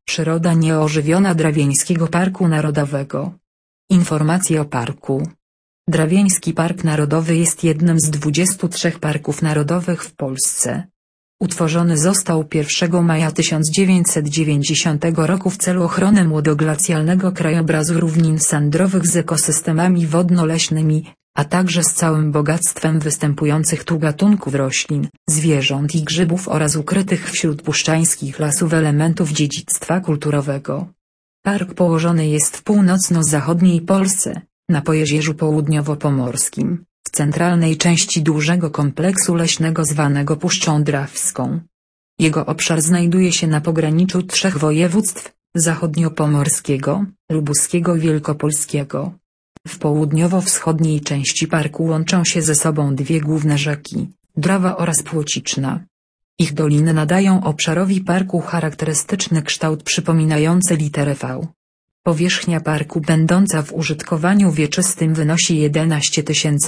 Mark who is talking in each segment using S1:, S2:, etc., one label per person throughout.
S1: Przyroda nieożywiona Drawieńskiego Parku Narodowego. Informacje o parku. Drawieński Park Narodowy jest jednym z 23 parków narodowych w Polsce. Utworzony został 1 maja 1990 roku w celu ochrony młodoglacjalnego krajobrazu równin sandrowych z ekosystemami wodno-leśnymi, a także z całym bogactwem występujących tu gatunków roślin, zwierząt i grzybów oraz ukrytych wśród puszczańskich lasów elementów dziedzictwa kulturowego. Park położony jest w północno-zachodniej Polsce, na Pojezierzu Południowo-Pomorskim, w centralnej części dużego kompleksu leśnego zwanego Puszczą Drawską. Jego obszar znajduje się na pograniczu 3 województw: zachodniopomorskiego, lubuskiego i wielkopolskiego. W południowo-wschodniej części parku łączą się ze sobą dwie główne rzeki, Drawa oraz Płociczna. Ich doliny nadają obszarowi parku charakterystyczny kształt przypominający literę V. Powierzchnia parku będąca w użytkowaniu wieczystym wynosi 11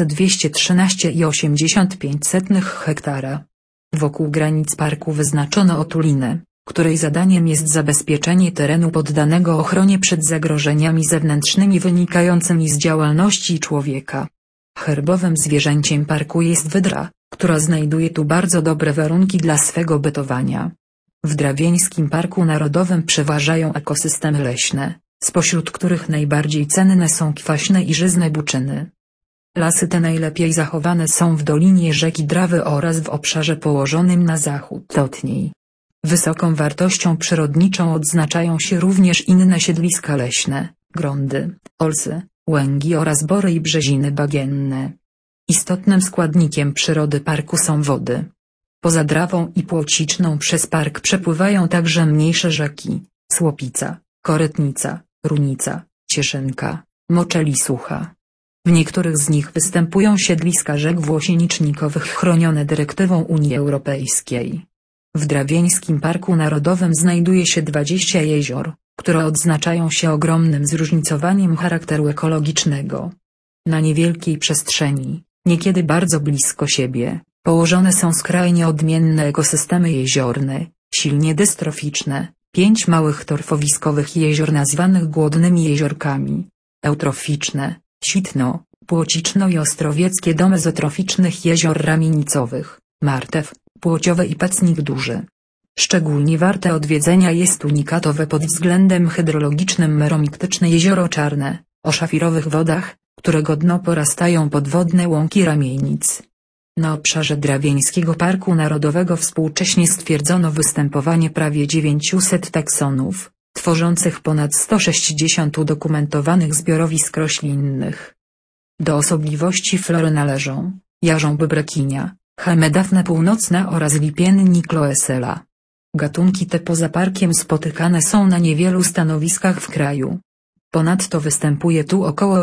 S1: 213,85 hektara. Wokół granic parku wyznaczono otulinę, której zadaniem jest zabezpieczenie terenu poddanego ochronie przed zagrożeniami zewnętrznymi wynikającymi z działalności człowieka. Herbowym zwierzęciem parku jest wydra, która znajduje tu bardzo dobre warunki dla swego bytowania. W Drawieńskim Parku Narodowym przeważają ekosystemy leśne, spośród których najbardziej cenne są kwaśne i żyzne buczyny. Lasy te najlepiej zachowane są w dolinie rzeki Drawy oraz w obszarze położonym na zachód od niej. Wysoką wartością przyrodniczą odznaczają się również inne siedliska leśne, grądy, olsy, łęgi oraz bory i brzeziny bagienne. Istotnym składnikiem przyrody parku są wody. Poza Drawą i Płociczną przez park przepływają także mniejsze rzeki: Słopica, Korytnica, Runica, Cieszynka, Moczeli Sucha. W niektórych z nich występują siedliska rzek włosiennicznikowych chronione dyrektywą Unii Europejskiej. W Drawieńskim Parku Narodowym znajduje się 20 jezior, które odznaczają się ogromnym zróżnicowaniem charakteru ekologicznego. Na niewielkiej przestrzeni, niekiedy bardzo blisko siebie, położone są skrajnie odmienne ekosystemy jeziorne, silnie dystroficzne, 5 małych torfowiskowych jezior nazwanych głodnymi jeziorkami, eutroficzne, Sitno, Płociczno i Ostrowieckie do mezotroficznych jezior ramienicowych, Martew, Płociowe i Pecnik Duży. Szczególnie warte odwiedzenia jest unikatowe pod względem hydrologicznym meromiktyczne Jezioro Czarne, o szafirowych wodach, którego dno porastają podwodne łąki ramienic. Na obszarze Drawieńskiego Parku Narodowego współcześnie stwierdzono występowanie prawie 900 taksonów, tworzących ponad 160 udokumentowanych zbiorowisk roślinnych. Do osobliwości flory należą jarząb brekinia, Hemedafne północna oraz lipiennik Loesela. Gatunki te poza parkiem spotykane są na niewielu stanowiskach w kraju. Ponadto występuje tu około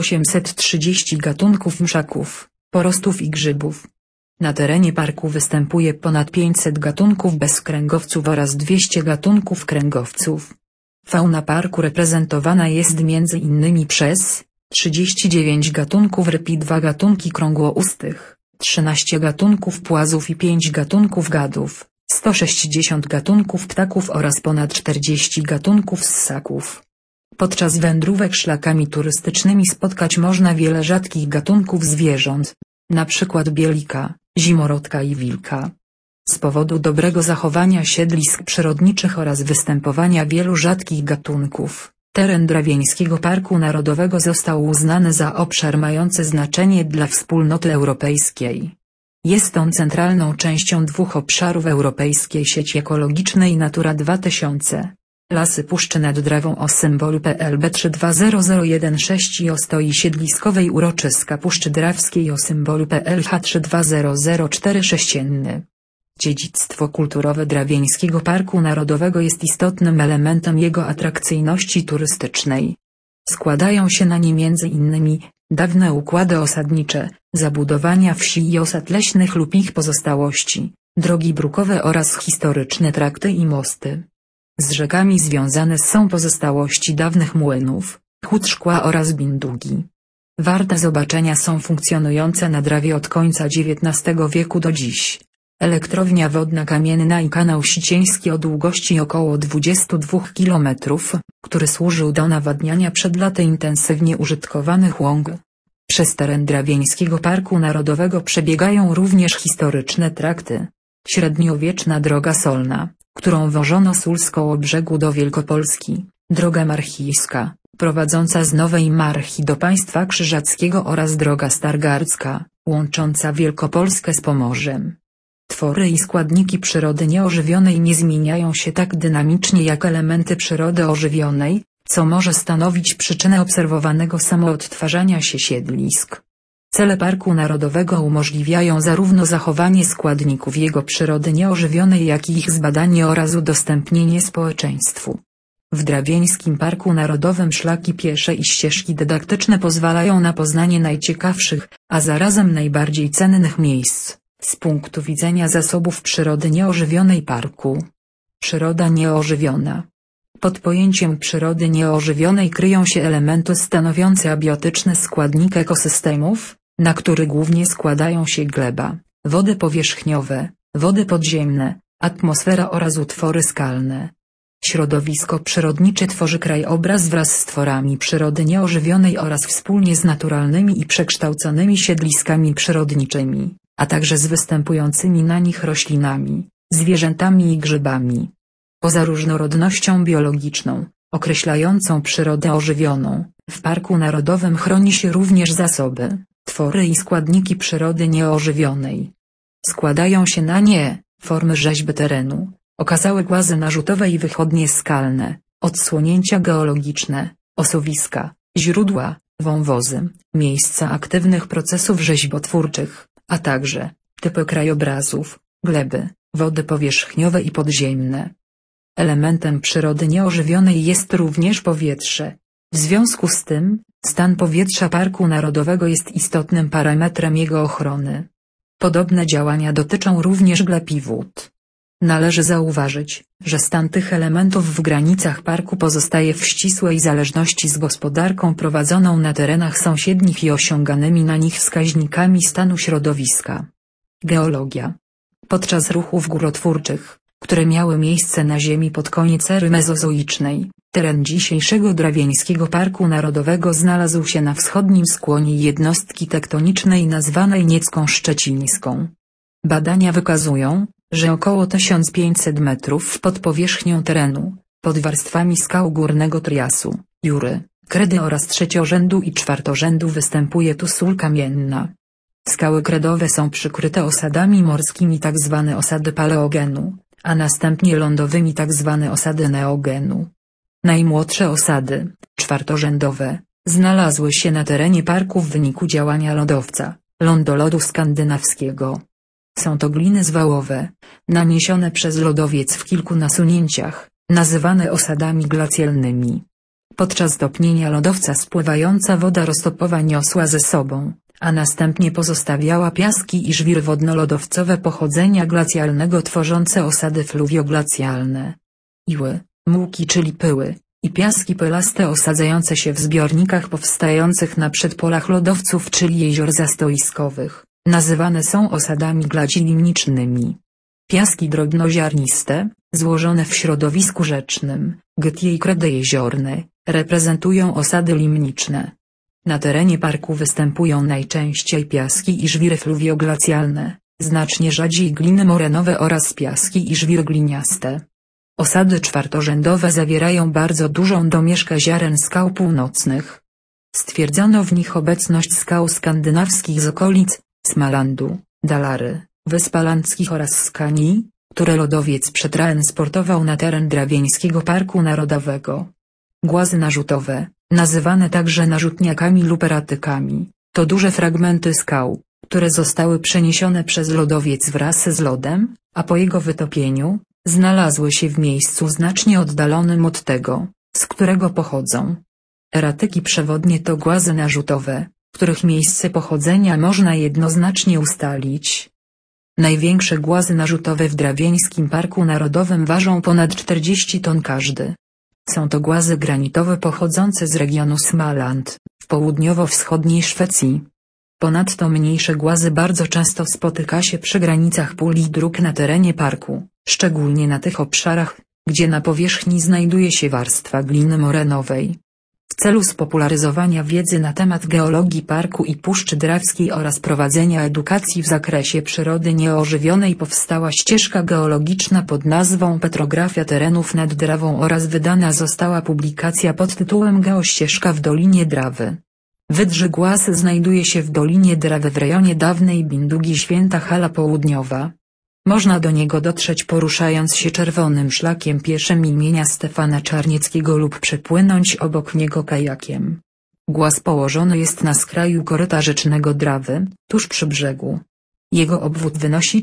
S1: 830 gatunków mszaków, porostów i grzybów. Na terenie parku występuje ponad 500 gatunków bezkręgowców oraz 200 gatunków kręgowców. Fauna parku reprezentowana jest m.in. przez 39 gatunków ryb i 2 gatunki krągłoustych, 13 gatunków płazów i 5 gatunków gadów, 160 gatunków ptaków oraz ponad 40 gatunków ssaków. Podczas wędrówek szlakami turystycznymi spotkać można wiele rzadkich gatunków zwierząt, np. bielika, zimorodka i wilka. Z powodu dobrego zachowania siedlisk przyrodniczych oraz występowania wielu rzadkich gatunków, teren Drawieńskiego Parku Narodowego został uznany za obszar mający znaczenie dla Wspólnoty Europejskiej. Jest on centralną częścią 2 obszarów Europejskiej Sieci Ekologicznej Natura 2000. Lasy Puszczy nad Drawą o symbolu PLB 320016 i ostoi siedliskowej uroczyska Puszczy Drawskiej o symbolu PLH 32046. Dziedzictwo kulturowe Drawieńskiego Parku Narodowego jest istotnym elementem jego atrakcyjności turystycznej. Składają się na nie m.in. dawne układy osadnicze, zabudowania wsi i osad leśnych lub ich pozostałości, drogi brukowe oraz historyczne trakty i mosty. Z rzekami związane są pozostałości dawnych młynów, hut szkła oraz bindugi. Warte zobaczenia są funkcjonujące na Drawie od końca XIX wieku do dziś. Elektrownia wodna Kamienna i kanał Sicieński o długości około 22 km, który służył do nawadniania przed laty intensywnie użytkowanych łąk. Przez teren Drawieńskiego Parku Narodowego przebiegają również historyczne trakty. Średniowieczna droga solna, którą wożono sól z Kołobrzegu do Wielkopolski, droga marchijska, prowadząca z Nowej Marchi do państwa krzyżackiego oraz droga stargardzka, łącząca Wielkopolskę z Pomorzem. Twory i składniki przyrody nieożywionej nie zmieniają się tak dynamicznie jak elementy przyrody ożywionej, co może stanowić przyczynę obserwowanego samoodtwarzania się siedlisk. Cele Parku Narodowego umożliwiają zarówno zachowanie składników jego przyrody nieożywionej, jak i ich zbadanie oraz udostępnienie społeczeństwu. W Drawieńskim Parku Narodowym szlaki piesze i ścieżki dydaktyczne pozwalają na poznanie najciekawszych, a zarazem najbardziej cennych miejsc, z punktu widzenia zasobów przyrody nieożywionej parku. Przyroda nieożywiona. Pod pojęciem przyrody nieożywionej kryją się elementy stanowiące abiotyczny składnik ekosystemów, na który głównie składają się gleba, wody powierzchniowe, wody podziemne, atmosfera oraz utwory skalne. Środowisko przyrodnicze tworzy krajobraz wraz z tworami przyrody nieożywionej oraz wspólnie z naturalnymi i przekształconymi siedliskami przyrodniczymi, a także z występującymi na nich roślinami, zwierzętami i grzybami. Poza różnorodnością biologiczną, określającą przyrodę ożywioną, w Parku Narodowym chroni się również zasoby, twory i składniki przyrody nieożywionej. Składają się na nie formy rzeźby terenu, okazałe głazy narzutowe i wychodnie skalne, odsłonięcia geologiczne, osuwiska, źródła, wąwozy, miejsca aktywnych procesów rzeźbotwórczych, a także typy krajobrazów, gleby, wody powierzchniowe i podziemne. Elementem przyrody nieożywionej jest również powietrze. W związku z tym, stan powietrza Parku Narodowego jest istotnym parametrem jego ochrony. Podobne działania dotyczą również gleb i wód. Należy zauważyć, że stan tych elementów w granicach parku pozostaje w ścisłej zależności z gospodarką prowadzoną na terenach sąsiednich i osiąganymi na nich wskaźnikami stanu środowiska. Geologia. Podczas ruchów górotwórczych, które miały miejsce na Ziemi pod koniec ery mezozoicznej, teren dzisiejszego Drawieńskiego Parku Narodowego znalazł się na wschodnim skłonie jednostki tektonicznej nazwanej Niecką Szczecińską. Badania wykazują, że około 1500 metrów pod powierzchnią terenu, pod warstwami skał górnego triasu, jury, kredy oraz trzeciorzędu i czwartorzędu występuje tu sól kamienna. Skały kredowe są przykryte osadami morskimi tzw. osady paleogenu, a następnie lądowymi tzw. osady neogenu. Najmłodsze osady, czwartorzędowe, znalazły się na terenie parku w wyniku działania lodowca, lądolodu skandynawskiego. Są to gliny zwałowe, naniesione przez lodowiec w kilku nasunięciach, nazywane osadami glacjalnymi. Podczas topnienia lodowca spływająca woda roztopowa niosła ze sobą, a następnie pozostawiała piaski i żwiry wodno-lodowcowe pochodzenia glacjalnego tworzące osady fluwioglacjalne. Iły, mułki czyli pyły, i piaski pylaste osadzające się w zbiornikach powstających na przedpolach lodowców czyli jezior zastoiskowych, nazywane są osadami glacilimnicznymi. Piaski drobnoziarniste, złożone w środowisku rzecznym, gytie i kredy jeziorne, reprezentują osady limniczne. Na terenie parku występują najczęściej piaski i żwiry fluwioglacjalne, znacznie rzadziej gliny morenowe oraz piaski i żwiry gliniaste. Osady czwartorzędowe zawierają bardzo dużą domieszkę ziaren skał północnych. Stwierdzono w nich obecność skał skandynawskich z okolic Smalandu, Dalary, Wysp Alandzkich oraz Skanii, które lodowiec przetransportował na teren Drawieńskiego Parku Narodowego. Głazy narzutowe, nazywane także narzutniakami lub eratykami, to duże fragmenty skał, które zostały przeniesione przez lodowiec wraz z lodem, a po jego wytopieniu, znalazły się w miejscu znacznie oddalonym od tego, z którego pochodzą. Eratyki przewodnie to głazy narzutowe, których miejsce pochodzenia można jednoznacznie ustalić. Największe głazy narzutowe w Drawieńskim Parku Narodowym ważą ponad 40 ton każdy. Są to głazy granitowe pochodzące z regionu Smaland, w południowo-wschodniej Szwecji. Ponadto mniejsze głazy bardzo często spotyka się przy granicach pól i dróg na terenie parku, szczególnie na tych obszarach, gdzie na powierzchni znajduje się warstwa gliny morenowej. W celu spopularyzowania wiedzy na temat geologii parku i Puszczy Drawskiej oraz prowadzenia edukacji w zakresie przyrody nieożywionej powstała ścieżka geologiczna pod nazwą Petrografia terenów nad Drawą oraz wydana została publikacja pod tytułem Geościeżka w Dolinie Drawy. Wydrzyg Głaz znajduje się w Dolinie Drawy w rejonie dawnej Bindugi Święta Hala Południowa. Można do niego dotrzeć poruszając się czerwonym szlakiem pieszym imienia Stefana Czarnieckiego lub przepłynąć obok niego kajakiem. Głaz położony jest na skraju koryta rzecznego Drawy, tuż przy brzegu. Jego obwód wynosi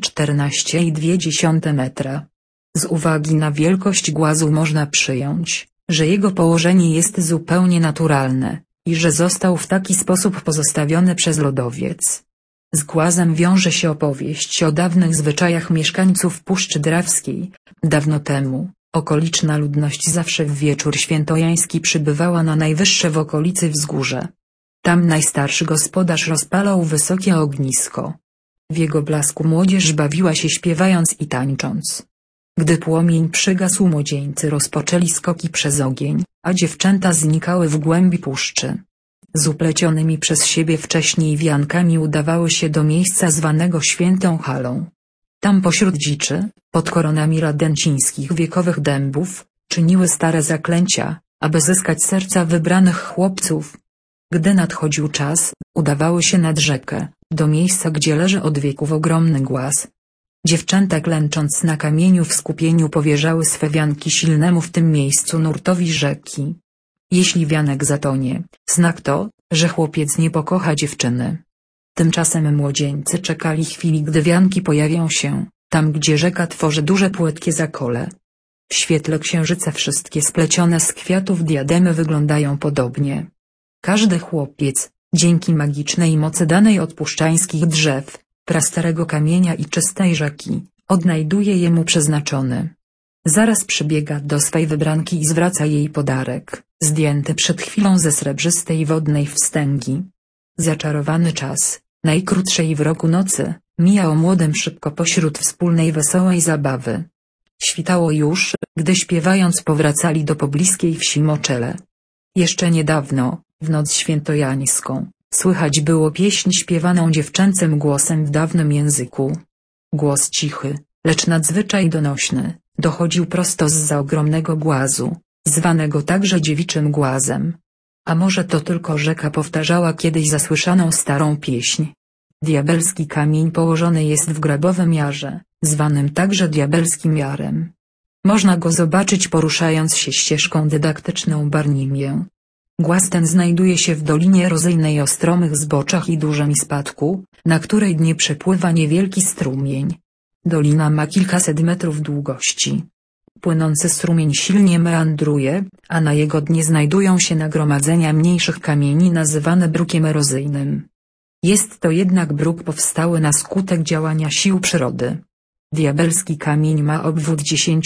S1: 14,2 metra. Z uwagi na wielkość głazu można przyjąć, że jego położenie jest zupełnie naturalne i że został w taki sposób pozostawiony przez lodowiec. Z głazem wiąże się opowieść o dawnych zwyczajach mieszkańców Puszczy Drawskiej. Dawno temu, okoliczna ludność zawsze w wieczór świętojański przybywała na najwyższe w okolicy wzgórze. Tam najstarszy gospodarz rozpalał wysokie ognisko. W jego blasku młodzież bawiła się śpiewając i tańcząc. Gdy płomień przygasł, młodzieńcy rozpoczęli skoki przez ogień, a dziewczęta znikały w głębi puszczy. Z uplecionymi przez siebie wcześniej wiankami udawały się do miejsca zwanego Świętą Halą. Tam pośród dziczy, pod koronami radencińskich wiekowych dębów, czyniły stare zaklęcia, aby zyskać serca wybranych chłopców. Gdy nadchodził czas, udawały się nad rzekę, do miejsca gdzie leży od wieków ogromny głaz. Dziewczęta klęcząc na kamieniu w skupieniu powierzały swe wianki silnemu w tym miejscu nurtowi rzeki. Jeśli wianek zatonie, znak to, że chłopiec nie pokocha dziewczyny. Tymczasem młodzieńcy czekali chwili, gdy wianki pojawią się, tam gdzie rzeka tworzy duże płytkie zakole. W świetle księżyca wszystkie splecione z kwiatów diademy wyglądają podobnie. Każdy chłopiec, dzięki magicznej mocy danej od puszczańskich drzew, prastarego kamienia i czystej rzeki, odnajduje jemu przeznaczony. Zaraz przybiega do swej wybranki i zwraca jej podarek, zdjęty przed chwilą ze srebrzystej wodnej wstęgi. Zaczarowany czas, najkrótszej w roku nocy, mija o młodym szybko pośród wspólnej wesołej zabawy. Świtało już, gdy śpiewając powracali do pobliskiej wsi Moczele. Jeszcze niedawno, w noc świętojańską, słychać było pieśń śpiewaną dziewczęcym głosem w dawnym języku. Głos cichy, lecz nadzwyczaj donośny, dochodził prosto zza ogromnego głazu, zwanego także dziewiczym głazem. A może to tylko rzeka powtarzała kiedyś zasłyszaną starą pieśń. Diabelski kamień położony jest w Grabowym Jarze, zwanym także Diabelskim Jarem. Można go zobaczyć poruszając się ścieżką dydaktyczną Barnimię. Głaz ten znajduje się w Dolinie Rozyjnej o stromych zboczach i dużym spadku, na której dnie przepływa niewielki strumień. Dolina ma kilkaset metrów długości. Płynący strumień silnie meandruje, a na jego dnie znajdują się nagromadzenia mniejszych kamieni nazywane brukiem erozyjnym. Jest to jednak bruk powstały na skutek działania sił przyrody. Diabelski kamień ma obwód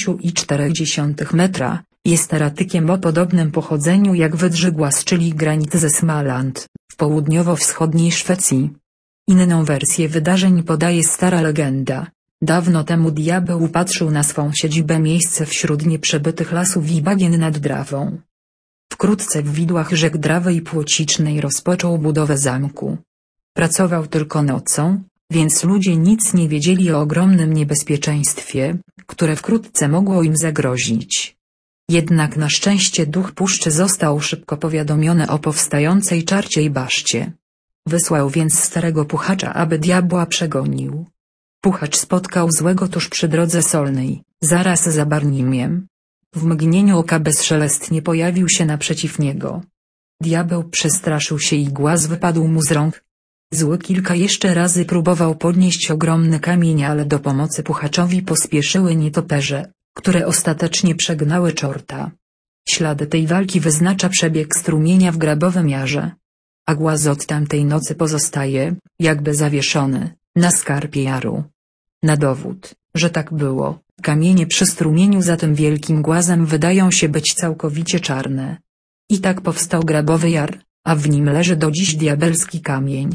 S1: 10,4 metra, jest eratykiem o podobnym pochodzeniu jak wydrzyg Głaz, czyli granit ze Smaland, w południowo-wschodniej Szwecji. Inną wersję wydarzeń podaje stara legenda. Dawno temu diabeł upatrzył na swą siedzibę miejsce wśród nieprzebytych lasów i bagien nad Drawą. Wkrótce w widłach rzek Drawy i Płocicznej rozpoczął budowę zamku. Pracował tylko nocą, więc ludzie nic nie wiedzieli o ogromnym niebezpieczeństwie, które wkrótce mogło im zagrozić. Jednak na szczęście duch puszczy został szybko powiadomiony o powstającej czarciej baszcie. Wysłał więc starego puchacza, aby diabła przegonił. Puchacz spotkał złego tuż przy drodze solnej, zaraz za Barnimiem. W mgnieniu oka bezszelestnie pojawił się naprzeciw niego. Diabeł przestraszył się i głaz wypadł mu z rąk. Zły kilka jeszcze razy próbował podnieść ogromny kamień, ale do pomocy puchaczowi pospieszyły nietoperze, które ostatecznie przegnały czorta. Ślady tej walki wyznacza przebieg strumienia w Grabowym Jarze. A głaz od tamtej nocy pozostaje, jakby zawieszony, na skarpie jaru. Na dowód, że tak było, kamienie przy strumieniu za tym wielkim głazem wydają się być całkowicie czarne. I tak powstał Grabowy Jar, a w nim leży do dziś diabelski kamień.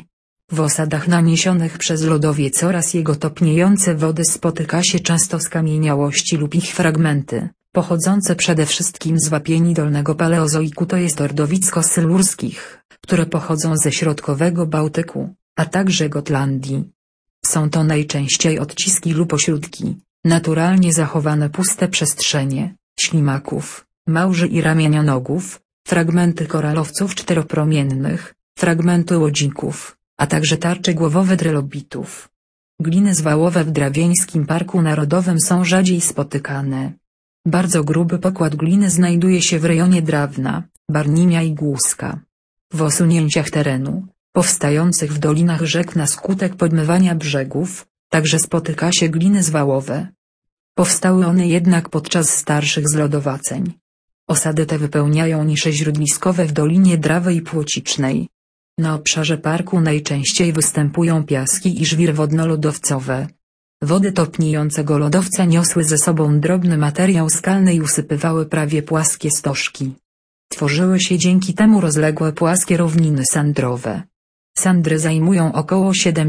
S1: W osadach naniesionych przez lodowiec oraz jego topniejące wody spotyka się często skamieniałości lub ich fragmenty, pochodzące przede wszystkim z wapieni dolnego paleozoiku, to jest ordowicko-sylurskich, które pochodzą ze środkowego Bałtyku, a także Gotlandii. Są to najczęściej odciski lub ośródki, naturalnie zachowane puste przestrzenie, ślimaków, małży i ramienionogów, fragmenty koralowców czteropromiennych, fragmenty łodzików, a także tarcze głowowe trylobitów. Gliny zwałowe w Drawieńskim Parku Narodowym są rzadziej spotykane. Bardzo gruby pokład gliny znajduje się w rejonie Drawna, Barnimia i Głuska. W osunięciach terenu, powstających w dolinach rzek na skutek podmywania brzegów, także spotyka się gliny zwałowe. Powstały one jednak podczas starszych zlodowaceń. Osady te wypełniają nisze źródliskowe w Dolinie Drawy i Płocicznej. Na obszarze parku najczęściej występują piaski i żwir wodno-lodowcowe. Wody topniejącego lodowca niosły ze sobą drobny materiał skalny i usypywały prawie płaskie stożki. Tworzyły się dzięki temu rozległe płaskie równiny sandrowe. Sandry zajmują około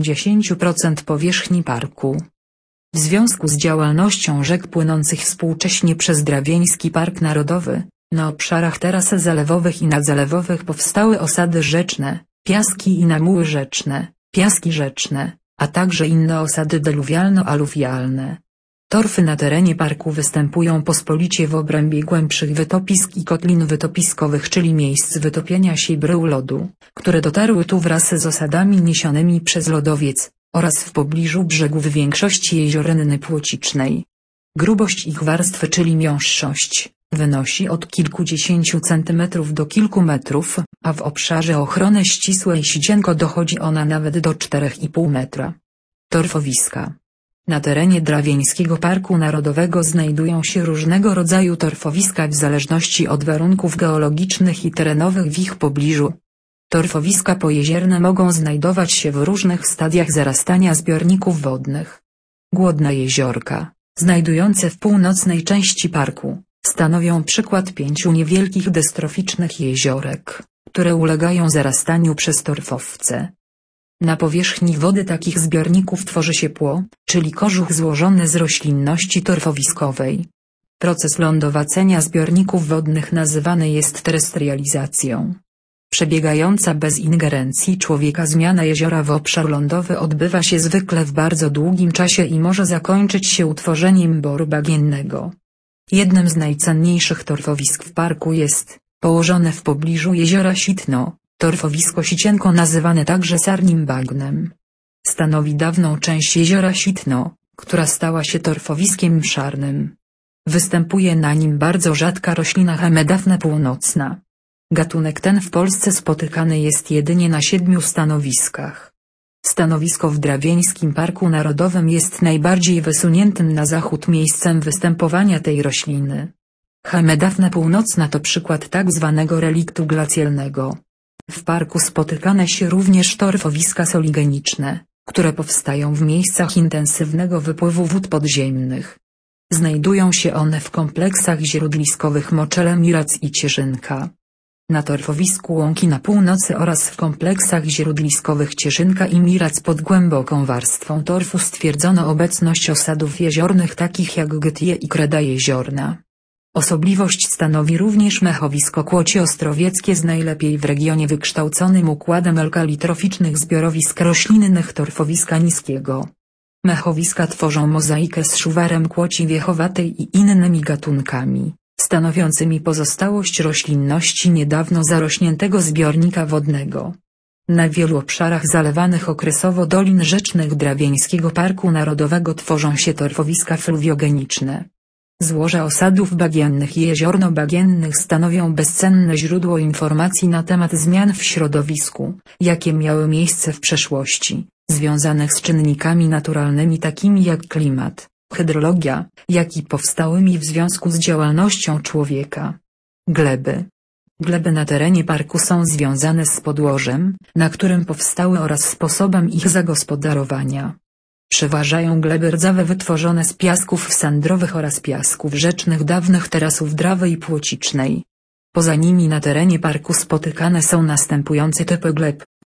S1: 70% powierzchni parku. W związku z działalnością rzek płynących współcześnie przez Drawieński Park Narodowy, na obszarach teras zalewowych i nadzalewowych powstały osady rzeczne, piaski i namuły rzeczne, piaski rzeczne, a także inne osady deluwialno-aluwialne. Torfy na terenie parku występują pospolicie w obrębie głębszych wytopisk i kotlin wytopiskowych, czyli miejsc wytopienia się brył lodu, które dotarły tu wraz z osadami niesionymi przez lodowiec, oraz w pobliżu brzegów większości jezioryny płocicznej. Grubość ich warstwy, czyli miąższość, wynosi od kilkudziesięciu centymetrów do kilku metrów, a w obszarze ochrony ścisłej sidzienko dochodzi ona nawet do 4,5 metra. Torfowiska. Na terenie Drawieńskiego Parku Narodowego znajdują się różnego rodzaju torfowiska w zależności od warunków geologicznych i terenowych w ich pobliżu. Torfowiska pojezierne mogą znajdować się w różnych stadiach zarastania zbiorników wodnych. Głodne jeziorka, znajdujące w północnej części parku, stanowią przykład 5 niewielkich dystroficznych jeziorek, które ulegają zarastaniu przez torfowce. Na powierzchni wody takich zbiorników tworzy się pło, czyli kożuch złożony z roślinności torfowiskowej. Proces lądowacenia zbiorników wodnych nazywany jest terrestrializacją. Przebiegająca bez ingerencji człowieka zmiana jeziora w obszar lądowy odbywa się zwykle w bardzo długim czasie i może zakończyć się utworzeniem boru bagiennego. Jednym z najcenniejszych torfowisk w parku jest, położone w pobliżu jeziora Sitno, torfowisko Sicienko, nazywane także Sarnim Bagnem. Stanowi dawną część jeziora Sitno, która stała się torfowiskiem szarnym. Występuje na nim bardzo rzadka roślina Hemedafne północna. Gatunek ten w Polsce spotykany jest jedynie na 7 stanowiskach. Stanowisko w Drawieńskim Parku Narodowym jest najbardziej wysuniętym na zachód miejscem występowania tej rośliny. Hemedafna północna to przykład tak zwanego reliktu glacjalnego. W parku spotykane się również torfowiska soligeniczne, które powstają w miejscach intensywnego wypływu wód podziemnych. Znajdują się one w kompleksach źródliskowych Moczele, Mirac i Cierzynka. Na torfowisku Łąki na północy oraz w kompleksach źródliskowych Cierzynka i Mirac pod głęboką warstwą torfu stwierdzono obecność osadów jeziornych takich jak Gytje i Kreda jeziorna. Osobliwość stanowi również mechowisko Kłocie Ostrowieckie z najlepiej w regionie wykształconym układem alkalitroficznych zbiorowisk roślinnych torfowiska niskiego. Mechowiska tworzą mozaikę z szuwarem kłoci wiechowatej i innymi gatunkami, stanowiącymi pozostałość roślinności niedawno zarośniętego zbiornika wodnego. Na wielu obszarach zalewanych okresowo dolin rzecznych Drawieńskiego Parku Narodowego tworzą się torfowiska fluwiogeniczne. Złoża osadów bagiennych i jeziorno-bagiennych stanowią bezcenne źródło informacji na temat zmian w środowisku, jakie miały miejsce w przeszłości, związanych z czynnikami naturalnymi takimi jak klimat, hydrologia, jak i powstałymi w związku z działalnością człowieka. Gleby. Gleby na terenie parku są związane z podłożem, na którym powstały, oraz sposobem ich zagospodarowania. Przeważają gleby rdzawe wytworzone z piasków sandrowych oraz piasków rzecznych dawnych terasów Drawy i Płocicznej. Poza nimi na terenie parku spotykane są następujące typy gleb: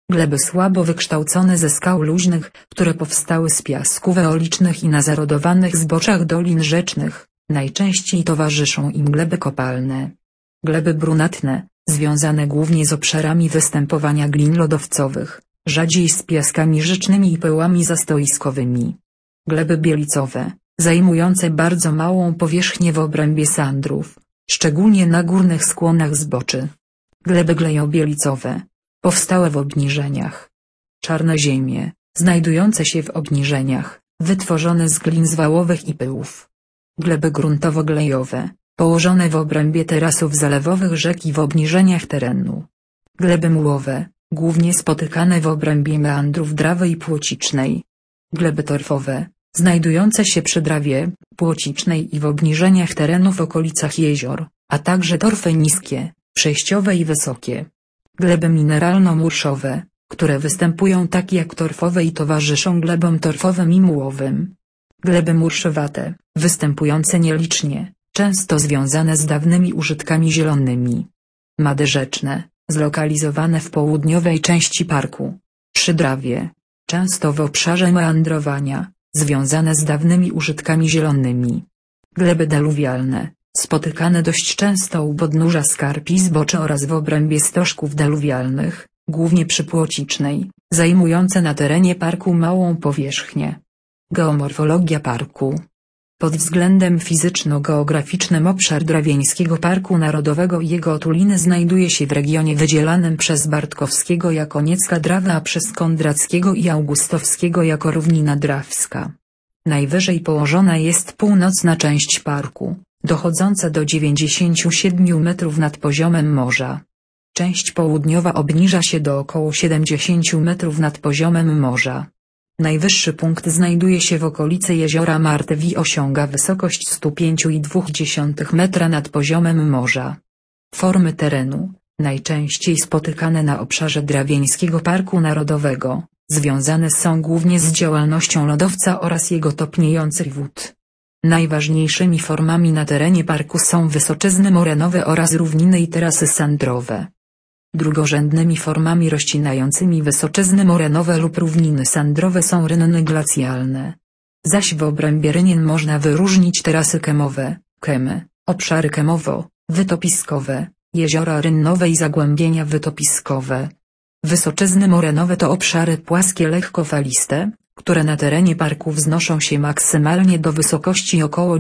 S1: Gleby słabo wykształcone ze skał luźnych, które powstały z piasków eolicznych i na zarodowanych zboczach dolin rzecznych, najczęściej towarzyszą im gleby kopalne. Gleby brunatne, związane głównie z obszarami występowania glin lodowcowych, rzadziej z piaskami rzecznymi i pyłami zastoiskowymi. Gleby bielicowe, zajmujące bardzo małą powierzchnię w obrębie sandrów, szczególnie na górnych skłonach zboczy. Gleby glejobielicowe, powstałe w obniżeniach. Czarne ziemie, znajdujące się w obniżeniach, wytworzone z glin zwałowych i pyłów. Gleby gruntowo-glejowe, położone w obrębie terasów zalewowych rzek i w obniżeniach terenu. Gleby mułowe, głównie spotykane w obrębie meandrów Drawy i Płocicznej. Gleby torfowe, znajdujące się przy Drawie, Płocicznej i w obniżeniach terenu w okolicach jezior, a także torfy niskie, przejściowe i wysokie. Gleby mineralno-murszowe, które występują tak jak torfowe i towarzyszą glebom torfowym i mułowym. Gleby murszowate, występujące nielicznie, często związane z dawnymi użytkami zielonymi. Mady rzeczne, zlokalizowane w południowej części parku, przy Drawie, często w obszarze meandrowania, związane z dawnymi użytkami zielonymi. Gleby daluwialne, spotykane dość często u podnóża skarp i zboczy oraz w obrębie stożków daluwialnych, głównie przy Płocicznej, zajmujące na terenie parku małą powierzchnię. Geomorfologia parku. Pod względem fizyczno-geograficznym obszar Drawieńskiego Parku Narodowego i jego otuliny znajduje się w regionie wydzielanym przez Bartkowskiego jako Niecka Drawa, a przez Kondrackiego i Augustowskiego jako Równina Drawska. Najwyżej położona jest północna część parku, dochodząca do 97 metrów nad poziomem morza. Część południowa obniża się do około 70 metrów nad poziomem morza. Najwyższy punkt znajduje się w okolicy jeziora Martew i osiąga wysokość 105,2 metra nad poziomem morza. Formy terenu, najczęściej spotykane na obszarze Drawieńskiego Parku Narodowego, związane są głównie z działalnością lodowca oraz jego topniejących wód. Najważniejszymi formami na terenie parku są wysoczyzny morenowe oraz równiny i terasy sandrowe. Drugorzędnymi formami rozcinającymi wysoczyzny morenowe lub równiny sandrowe są rynny glacjalne. Zaś w obrębie rynien można wyróżnić terasy kemowe, kemy, obszary kemowo-wytopiskowe, jeziora rynnowe i zagłębienia wytopiskowe. Wysoczyzny morenowe to obszary płaskie lekko faliste, które na terenie parku wznoszą się maksymalnie do wysokości około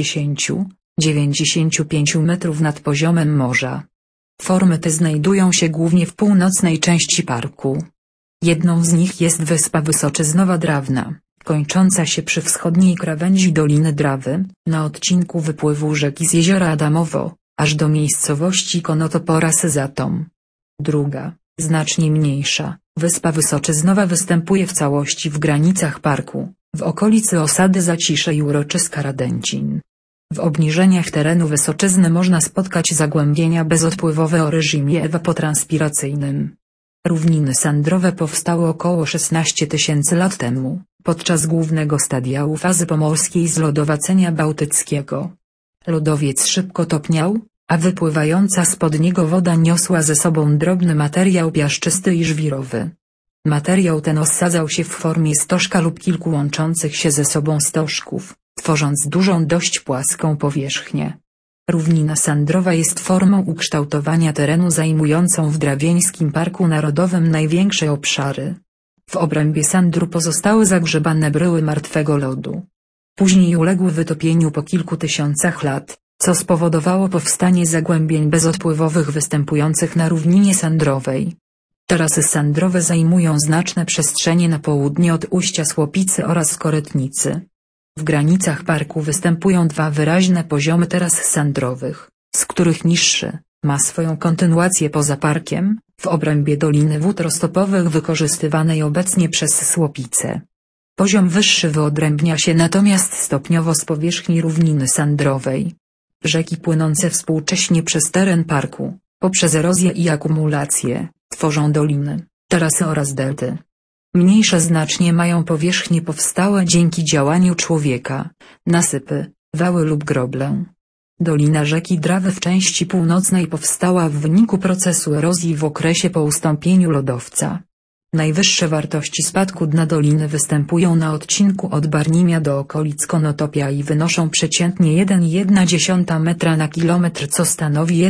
S1: 90–95 metrów nad poziomem morza. Formy te znajdują się głównie w północnej części parku. Jedną z nich jest wyspa Wysoczyznowa Drawna, kończąca się przy wschodniej krawędzi Doliny Drawy, na odcinku wypływu rzeki z jeziora Adamowo, aż do miejscowości Konotopora Syzatom. Druga, znacznie mniejsza, wyspa Wysoczyznowa występuje w całości w granicach parku, w okolicy osady Zacisze i uroczyska Radęcin. W obniżeniach terenu Wysoczyzny można spotkać zagłębienia bezodpływowe o reżimie ewapotranspiracyjnym. Równiny sandrowe powstały około 16 tysięcy lat temu, podczas głównego stadium fazy pomorskiej zlodowacenia bałtyckiego. Lodowiec szybko topniał, a wypływająca spod niego woda niosła ze sobą drobny materiał piaszczysty i żwirowy. Materiał ten osadzał się w formie stożka lub kilku łączących się ze sobą stożków, tworząc dużą dość płaską powierzchnię. Równina sandrowa jest formą ukształtowania terenu zajmującą w Drawieńskim Parku Narodowym największe obszary. W obrębie sandru pozostały zagrzebane bryły martwego lodu. Później uległy wytopieniu po kilku tysiącach lat, co spowodowało powstanie zagłębień bezodpływowych występujących na równinie sandrowej. Terasy sandrowe zajmują znaczne przestrzenie na południe od ujścia Słopicy oraz Korytnicy. W granicach parku występują dwa wyraźne poziomy teras sandrowych, z których niższy ma swoją kontynuację poza parkiem, w obrębie Doliny Wód Roztopowych wykorzystywanej obecnie przez Słopicę. Poziom wyższy wyodrębnia się natomiast stopniowo z powierzchni równiny sandrowej. Rzeki płynące współcześnie przez teren parku, poprzez erozję i akumulację, tworzą doliny, tarasy oraz delty. Mniejsze znacznie mają powierzchnie powstałe dzięki działaniu człowieka, nasypy, wały lub groble. Dolina rzeki Drawy w części północnej powstała w wyniku procesu erozji w okresie po ustąpieniu lodowca. Najwyższe wartości spadku dna doliny występują na odcinku od Barnimia do okolic Konotopia i wynoszą przeciętnie 1,1 metra na kilometr, co stanowi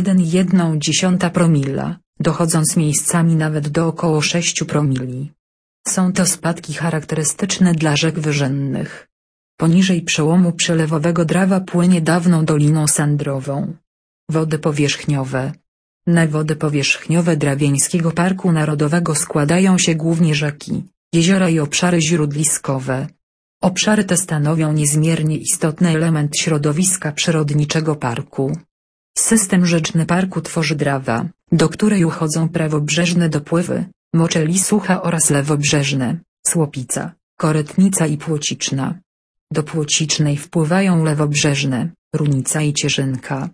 S1: 1,1 promila, dochodząc miejscami nawet do około 6 promili. Są to spadki charakterystyczne dla rzek wyżennych. Poniżej przełomu przelewowego Drawa płynie dawną doliną sandrową. Wody powierzchniowe. Na wody powierzchniowe Drawieńskiego Parku Narodowego składają się głównie rzeki, jeziora i obszary źródliskowe. Obszary te stanowią niezmiernie istotny element środowiska przyrodniczego parku. System rzeczny parku tworzy Drawa, do której uchodzą prawobrzeżne dopływy, Moczeli Sucha oraz lewobrzeżne, Słopica, Korytnica i Płociczna. Do Płocicznej wpływają lewobrzeżne, Runica i Cierzynka.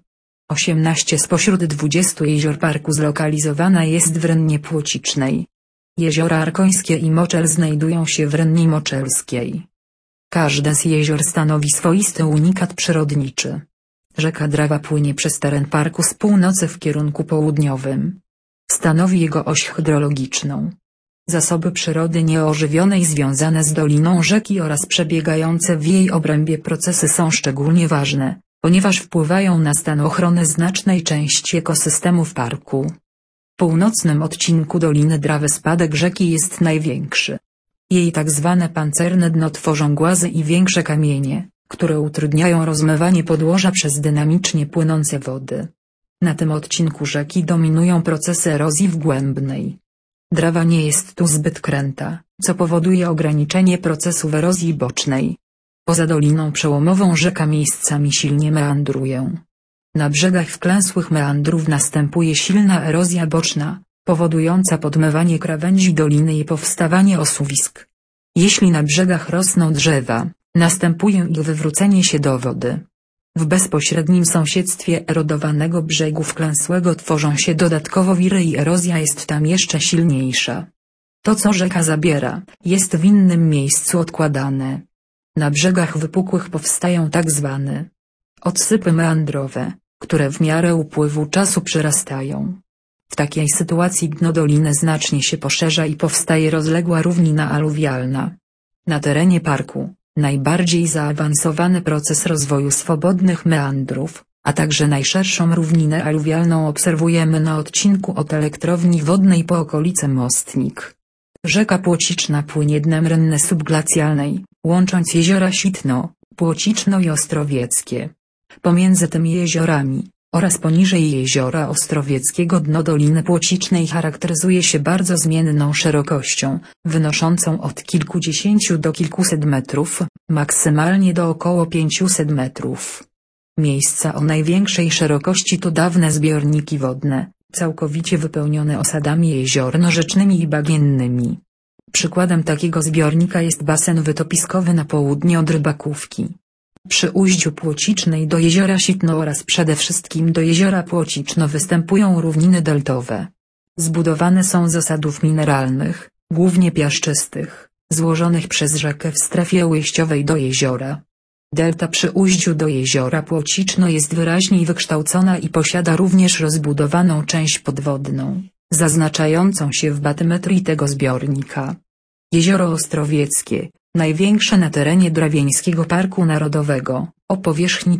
S1: 18 spośród 20 jezior parku zlokalizowana jest w Rynnie Płocicznej. Jeziora Arkońskie i Moczel znajdują się w Rynni Moczelskiej. Każde z jezior stanowi swoisty unikat przyrodniczy. Rzeka Drawa płynie przez teren parku z północy w kierunku południowym. Stanowi jego oś hydrologiczną. Zasoby przyrody nieożywionej związane z doliną rzeki oraz przebiegające w jej obrębie procesy są szczególnie ważne, ponieważ wpływają na stan ochrony znacznej części ekosystemów parku. W północnym odcinku Doliny Drawy spadek rzeki jest największy. Jej tak zwane pancerne dno tworzą głazy i większe kamienie, które utrudniają rozmywanie podłoża przez dynamicznie płynące wody. Na tym odcinku rzeki dominują procesy erozji wgłębnej. Drawa nie jest tu zbyt kręta, co powoduje ograniczenie procesów erozji bocznej. Poza doliną przełomową rzeka miejscami silnie meandruje. Na brzegach wklęsłych meandrów następuje silna erozja boczna, powodująca podmywanie krawędzi doliny i powstawanie osuwisk. Jeśli na brzegach rosną drzewa, następuje ich wywrócenie się do wody. W bezpośrednim sąsiedztwie erodowanego brzegu wklęsłego tworzą się dodatkowo wiry i erozja jest tam jeszcze silniejsza. To, co rzeka zabiera, jest w innym miejscu odkładane. Na brzegach wypukłych powstają tak zwane odsypy meandrowe, które w miarę upływu czasu przyrastają. W takiej sytuacji dno doliny znacznie się poszerza i powstaje rozległa równina aluwialna. Na terenie parku, najbardziej zaawansowany proces rozwoju swobodnych meandrów, a także najszerszą równinę aluwialną obserwujemy na odcinku od elektrowni wodnej po okolicę Mostnik. Rzeka Płociczna płynie dnem rynny subglacjalnej, łącząc jeziora Sitno, Płociczno i Ostrowieckie. Pomiędzy tymi jeziorami, oraz poniżej jeziora Ostrowieckiego dno Doliny Płocicznej charakteryzuje się bardzo zmienną szerokością, wynoszącą od kilkudziesięciu do kilkuset metrów, maksymalnie do około 500 metrów. Miejsca o największej szerokości to dawne zbiorniki wodne, całkowicie wypełnione osadami jeziorno-rzecznymi i bagiennymi. Przykładem takiego zbiornika jest basen wytopiskowy na południe od Rybakówki. Przy ujściu Płocicznej do jeziora Sitno oraz przede wszystkim do jeziora Płociczno występują równiny deltowe. Zbudowane są z osadów mineralnych, głównie piaszczystych, złożonych przez rzekę w strefie ujściowej do jeziora. Delta przy ujściu do jeziora Płociczno jest wyraźniej wykształcona i posiada również rozbudowaną część podwodną, zaznaczającą się w batymetrii tego zbiornika. Jezioro Ostrowieckie, największe na terenie Drawieńskiego Parku Narodowego, o powierzchni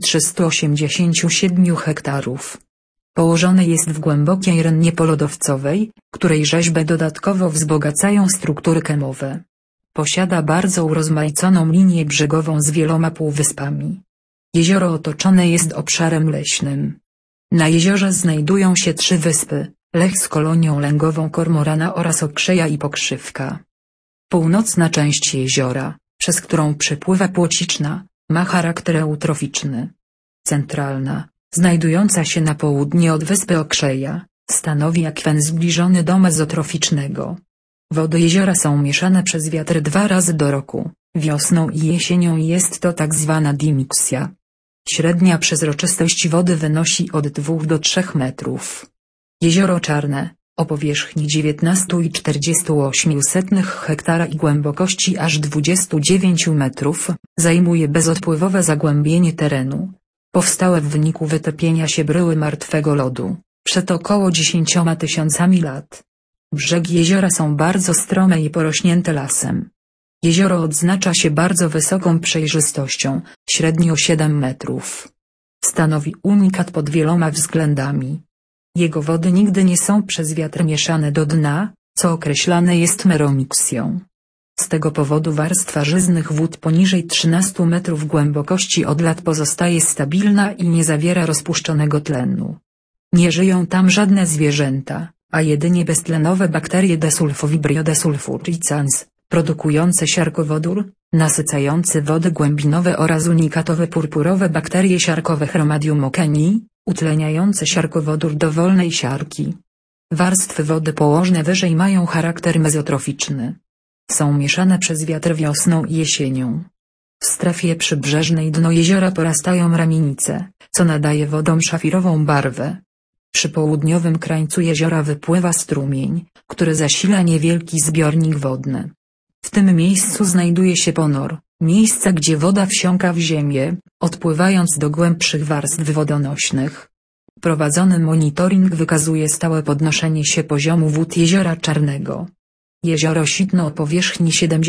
S1: 387 hektarów. Położone jest w głębokiej rynnie polodowcowej, której rzeźbę dodatkowo wzbogacają struktury kemowe. Posiada bardzo urozmaiconą linię brzegową z wieloma półwyspami. Jezioro otoczone jest obszarem leśnym. Na jeziorze znajdują się 3 wyspy, Lech z kolonią lęgową kormorana oraz Okrzeja i Pokrzywka. Północna część jeziora, przez którą przepływa Płociczna, ma charakter eutroficzny. Centralna, znajdująca się na południe od wyspy Okrzeja, stanowi akwen zbliżony do mezotroficznego. Wody jeziora są mieszane przez wiatr 2 razy do roku, wiosną i jesienią jest to tak zwana dimiksja. Średnia przezroczystość wody wynosi od 2 do 3 metrów. Jezioro Czarne, o powierzchni 19,48 hektara i głębokości aż 29 metrów, zajmuje bezodpływowe zagłębienie terenu. Powstałe w wyniku wytopienia się bryły martwego lodu, przed około 10 000 lat. Brzegi jeziora są bardzo strome i porośnięte lasem. Jezioro odznacza się bardzo wysoką przejrzystością, średnio 7 metrów. Stanowi unikat pod wieloma względami. Jego wody nigdy nie są przez wiatr mieszane do dna, co określane jest meromiksją. Z tego powodu warstwa żyznych wód poniżej 13 metrów głębokości od lat pozostaje stabilna i nie zawiera rozpuszczonego tlenu. Nie żyją tam żadne zwierzęta, a jedynie beztlenowe bakterie Desulfovibrio desulfuricans, produkujące siarkowodór, nasycający wody głębinowe oraz unikatowe purpurowe bakterie siarkowe Chromadium ochenii, utleniające siarkowodór do wolnej siarki. Warstwy wody położne wyżej mają charakter mezotroficzny. Są mieszane przez wiatr wiosną i jesienią. W strefie przybrzeżnej dno jeziora porastają ramienice, co nadaje wodom szafirową barwę. Przy południowym krańcu jeziora wypływa strumień, który zasila niewielki zbiornik wodny. W tym miejscu znajduje się ponor, miejsce gdzie woda wsiąka w ziemię, odpływając do głębszych warstw wodonośnych. Prowadzony monitoring wykazuje stałe podnoszenie się poziomu wód Jeziora Czarnego. Jezioro Sitno o powierzchni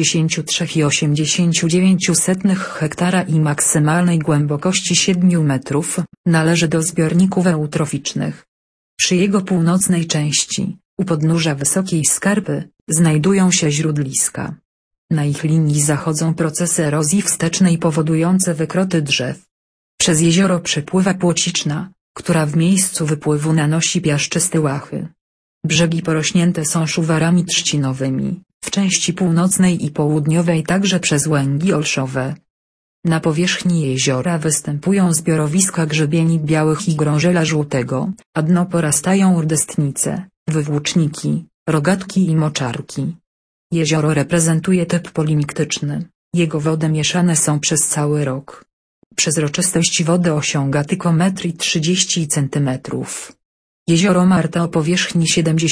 S1: 73,89 hektara i maksymalnej głębokości 7 metrów, należy do zbiorników eutroficznych. Przy jego północnej części, u podnóża wysokiej skarpy, znajdują się źródliska. Na ich linii zachodzą procesy erozji wstecznej powodujące wykroty drzew. Przez jezioro przepływa Płociczna, która w miejscu wypływu nanosi piaszczyste łachy. Brzegi porośnięte są szuwarami trzcinowymi, w części północnej i południowej także przez łęgi olszowe. Na powierzchni jeziora występują zbiorowiska grzebieni białych i grążela żółtego, a dno porastają urdestnice, wywłóczniki, rogatki i moczarki. Jezioro reprezentuje typ polimiktyczny, jego wody mieszane są przez cały rok. Przezroczystość wody osiąga tylko 1,30 m. Jezioro Marta o powierzchni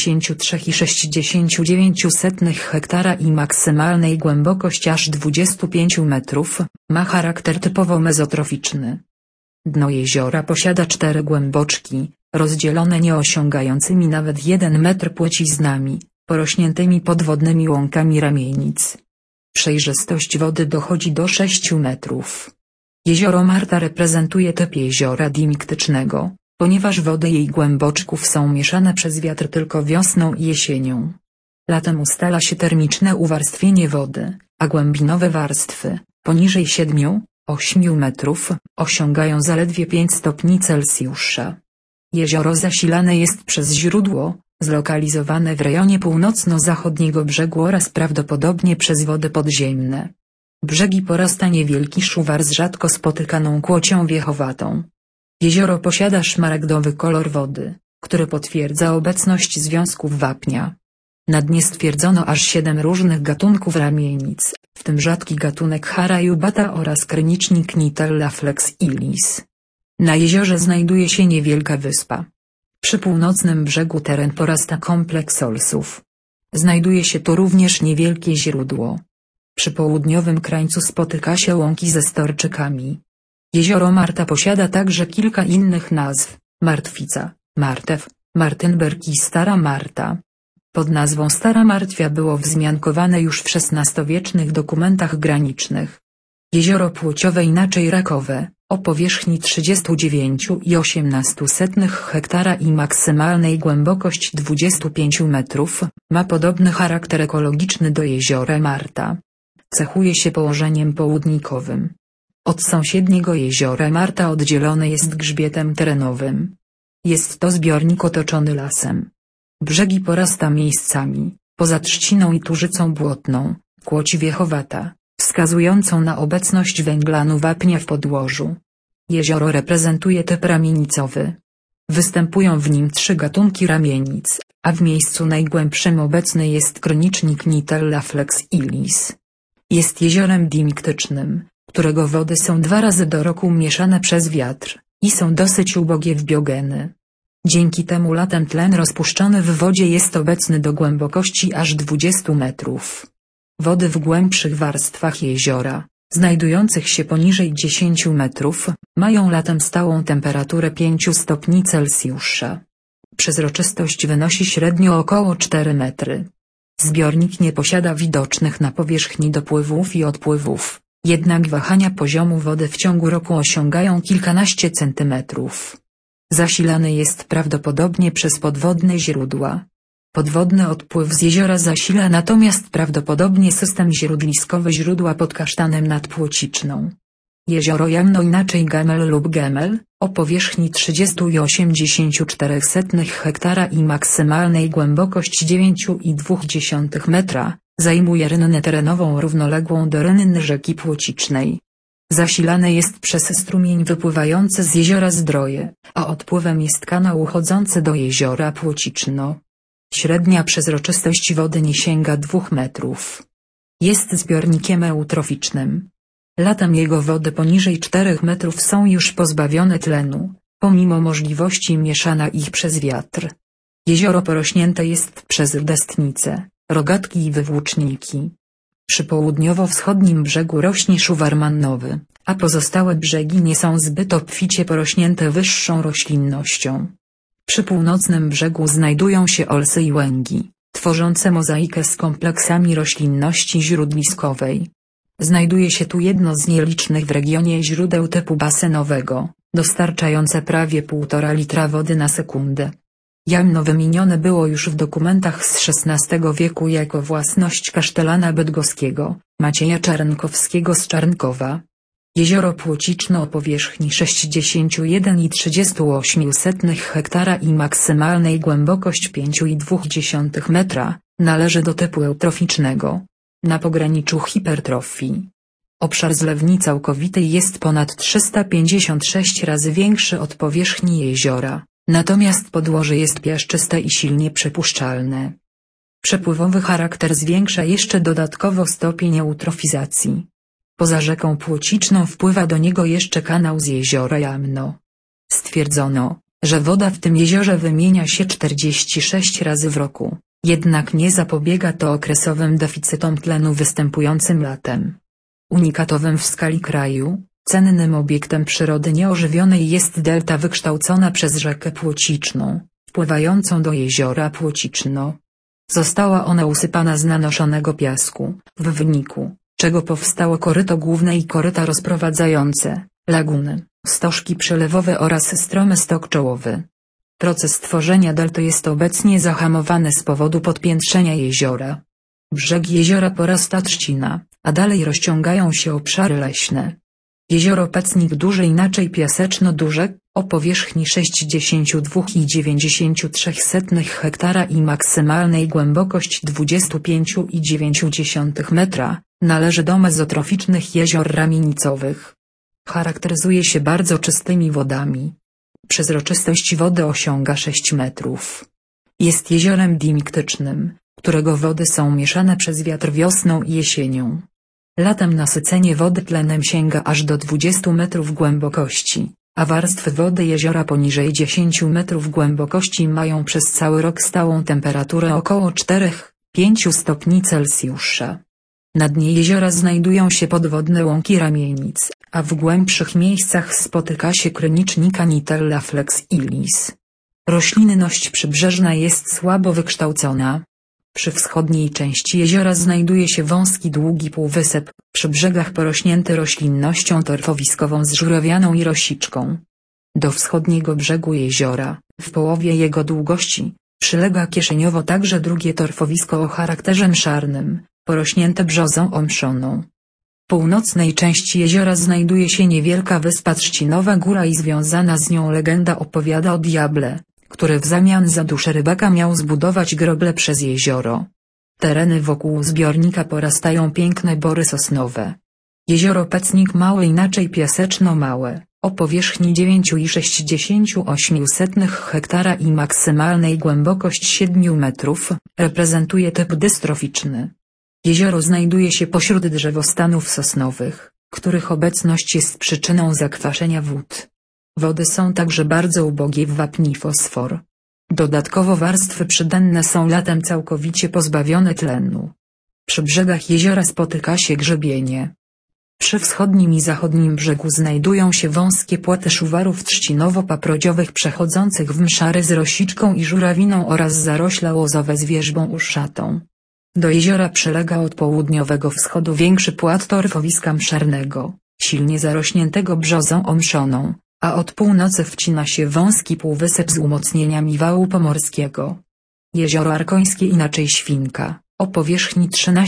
S1: 73,69 hektara i maksymalnej głębokości aż 25 metrów, ma charakter typowo mezotroficzny. Dno jeziora posiada 4 głęboczki, rozdzielone nieosiągającymi nawet 1 metr płciznami, porośniętymi podwodnymi łąkami ramienic. Przejrzystość wody dochodzi do 6 metrów. Jezioro Marta reprezentuje typ jeziora dimiktycznego, ponieważ wody jej głęboczków są mieszane przez wiatr tylko wiosną i jesienią. Latem ustala się termiczne uwarstwienie wody, a głębinowe warstwy, poniżej 7–8 metrów, osiągają zaledwie 5 stopni Celsjusza. Jezioro zasilane jest przez źródło, zlokalizowane w rejonie północno-zachodniego brzegu oraz prawdopodobnie przez wody podziemne. Brzegi porasta niewielki szuwar z rzadko spotykaną kłocią wiechowatą. Jezioro posiada szmaragdowy kolor wody, który potwierdza obecność związków wapnia. Na dnie stwierdzono aż 7 różnych gatunków ramienic, w tym rzadki gatunek Harajubata oraz krynicznik Nitella flexilis. Na jeziorze znajduje się niewielka wyspa. Przy północnym brzegu teren porasta kompleks olsów. Znajduje się tu również niewielkie źródło. Przy południowym krańcu spotyka się łąki ze storczykami. Jezioro Marta posiada także kilka innych nazw: Martwica, Martew, Martynberg i Stara Marta. Pod nazwą Stara Martwia było wzmiankowane już w XVI-wiecznych dokumentach granicznych. Jezioro Płociowe, inaczej Rakowe, o powierzchni 39,18 hektara i maksymalnej głębokości 25 metrów, ma podobny charakter ekologiczny do jeziora Marta. Cechuje się położeniem południkowym. Od sąsiedniego jeziora Marta oddzielone jest grzbietem terenowym. Jest to zbiornik otoczony lasem. Brzegi porasta miejscami, poza trzciną i turzycą błotną, kłoci wiechowata, wskazującą na obecność węglanu wapnia w podłożu. Jezioro reprezentuje typ ramienicowy. Występują w nim 3 gatunki ramienic, a w miejscu najgłębszym obecny jest krynicznik Nitella flexilis. Jest jeziorem dimiktycznym, którego wody są 2 razy do roku mieszane przez wiatr, i są dosyć ubogie w biogeny. Dzięki temu latem tlen rozpuszczony w wodzie jest obecny do głębokości aż 20 metrów. Wody w głębszych warstwach jeziora, znajdujących się poniżej 10 metrów, mają latem stałą temperaturę 5 stopni Celsjusza. Przezroczystość wynosi średnio około 4 metry. Zbiornik nie posiada widocznych na powierzchni dopływów i odpływów, jednak wahania poziomu wody w ciągu roku osiągają kilkanaście centymetrów. Zasilany jest prawdopodobnie przez podwodne źródła. Podwodny odpływ z jeziora zasila natomiast prawdopodobnie system źródliskowy źródła pod Kasztanem nad Płociczną. Jezioro Jamno, inaczej Gemel lub Gemel, o powierzchni 30,84 hektara i maksymalnej głębokości 9,2 metra, zajmuje rynnę terenową równoległą do rynny rzeki Płocicznej. Zasilane jest przez strumień wypływający z jeziora Zdroje, a odpływem jest kanał uchodzący do jeziora Płociczno. Średnia przezroczystość wody nie sięga 2 metrów. Jest zbiornikiem eutroficznym. Latem jego wody poniżej 4 metrów są już pozbawione tlenu, pomimo możliwości mieszania ich przez wiatr. Jezioro porośnięte jest przez rdestnice, rogatki i wywłóczniki. Przy południowo-wschodnim brzegu rośnie szuwar mannowy, a pozostałe brzegi nie są zbyt obficie porośnięte wyższą roślinnością. Przy północnym brzegu znajdują się olsy i łęgi, tworzące mozaikę z kompleksami roślinności źródliskowej. Znajduje się tu jedno z nielicznych w regionie źródeł typu basenowego, dostarczające prawie 1,5 litra wody na sekundę. Jamno wymienione było już w dokumentach z XVI wieku jako własność kasztelana bydgoskiego, Macieja Czarnkowskiego z Czarnkowa. Jezioro Płociczno o powierzchni 61,38 hektara i maksymalnej głębokość 5,2 metra, należy do typu eutroficznego. Na pograniczu hipertrofii. Obszar zlewni całkowitej jest ponad 356 razy większy od powierzchni jeziora, natomiast podłoże jest piaszczyste i silnie przepuszczalne. Przepływowy charakter zwiększa jeszcze dodatkowo stopień eutrofizacji. Poza rzeką Płociczną wpływa do niego jeszcze kanał z jeziora Jamno. Stwierdzono, że woda w tym jeziorze wymienia się 46 razy w roku. Jednak nie zapobiega to okresowym deficytom tlenu występującym latem. Unikatowym w skali kraju, cennym obiektem przyrody nieożywionej jest delta wykształcona przez rzekę Płociczną, wpływającą do jeziora Płociczno. Została ona usypana z nanoszonego piasku, w wyniku czego powstało koryto główne i koryta rozprowadzające, laguny, stożki przelewowe oraz stromy stok czołowy. Proces tworzenia delty jest obecnie zahamowany z powodu podpiętrzenia jeziora. Brzegi jeziora porasta trzcina, a dalej rozciągają się obszary leśne. Jezioro Pecnik Duże, inaczej Piaseczno Duże, o powierzchni 62,93 hektara i maksymalnej głębokości 25,9 metra, należy do mezotroficznych jezior ramienicowych. Charakteryzuje się bardzo czystymi wodami. Przezroczystość wody osiąga 6 metrów. Jest jeziorem dimiktycznym, którego wody są mieszane przez wiatr wiosną i jesienią. Latem nasycenie wody tlenem sięga aż do 20 metrów głębokości, a warstwy wody jeziora poniżej 10 metrów głębokości mają przez cały rok stałą temperaturę około 4–5 stopni Celsjusza. Na dnie jeziora znajdują się podwodne łąki ramienic, a w głębszych miejscach spotyka się krynicznika Nitella flexilis. Roślinność przybrzeżna jest słabo wykształcona. Przy wschodniej części jeziora znajduje się wąski długi półwysep, przy brzegach porośnięty roślinnością torfowiskową z żurowianą i rosiczką. Do wschodniego brzegu jeziora, w połowie jego długości, przylega kieszeniowo także drugie torfowisko o charakterze mszarnym, porośnięte brzozą omszoną. W północnej części jeziora znajduje się niewielka wyspa Trzcinowa Góra i związana z nią legenda opowiada o diable, który w zamian za duszę rybaka miał zbudować groble przez jezioro. Tereny wokół zbiornika porastają piękne bory sosnowe. Jezioro Pecnik Małe, inaczej Piaseczno Małe, o powierzchni 9,68 hektara i maksymalnej głębokość 7 metrów, reprezentuje typ dystroficzny. Jezioro znajduje się pośród drzewostanów sosnowych, których obecność jest przyczyną zakwaszenia wód. Wody są także bardzo ubogie w wapń i fosfor. Dodatkowo warstwy przydenne są latem całkowicie pozbawione tlenu. Przy brzegach jeziora spotyka się grzebienie. Przy wschodnim i zachodnim brzegu znajdują się wąskie płaty szuwarów trzcinowo-paprodziowych przechodzących w mszary z rosiczką i żurawiną oraz zarośla łozowe z wierzbą uszatą. Do jeziora przylega od południowego wschodu większy płat torfowiska mszarnego, silnie zarośniętego brzozą omszoną, a od północy wcina się wąski półwysep z umocnieniami wału pomorskiego. Jezioro Arkońskie, inaczej Świnka, o powierzchni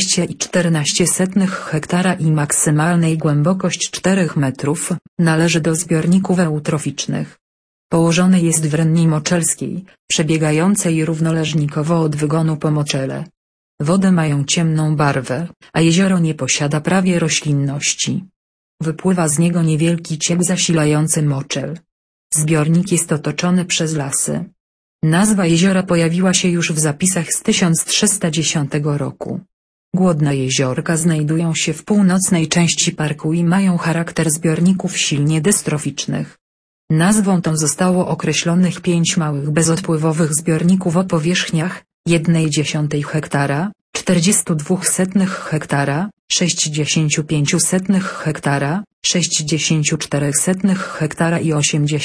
S1: 13,14 hektara i maksymalnej głębokość 4 metrów, należy do zbiorników eutroficznych. Położone jest w Rennie Moczelskiej, przebiegającej równoleżnikowo od wygonu po Moczele. Wody mają ciemną barwę, a jezioro nie posiada prawie roślinności. Wypływa z niego niewielki ciek zasilający Moczel. Zbiornik jest otoczony przez lasy. Nazwa jeziora pojawiła się już w zapisach z 1310 roku. Głodne jeziorka znajdują się w północnej części parku i mają charakter zbiorników silnie dystroficznych. Nazwą tą zostało określonych 5 małych bezodpływowych zbiorników o powierzchniach 1,1 hektara, 42 hektara, 65 hektara, 64 hektara i